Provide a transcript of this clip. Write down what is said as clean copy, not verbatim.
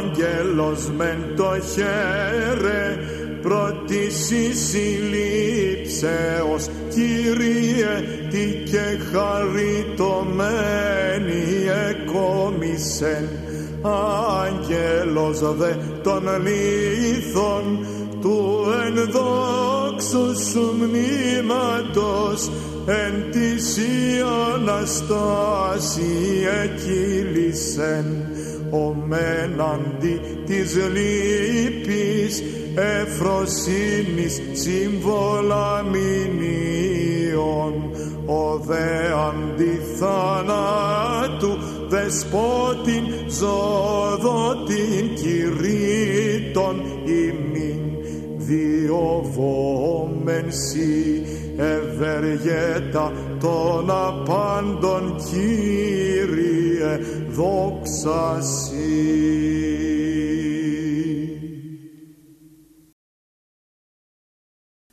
άγγελος μεν το χαίρε πρώτης εις συλλήψεως, Κύριε, τι και χαριτωμένη εκόμισεν. Άγγελος δε των λίθων του ενδόξου σου μνήματος εν της Αναστάση εκείλησεν, ο μέναντι της λύπης ευφροσύνης σύμβολα μηνύων, ο δε αντιθανάτου δεσπότην ζωοδότην κηρύττων ημίν, διοβόμεν σοι ευεργέτα των απάντων, Κύριε, δόξα σοι.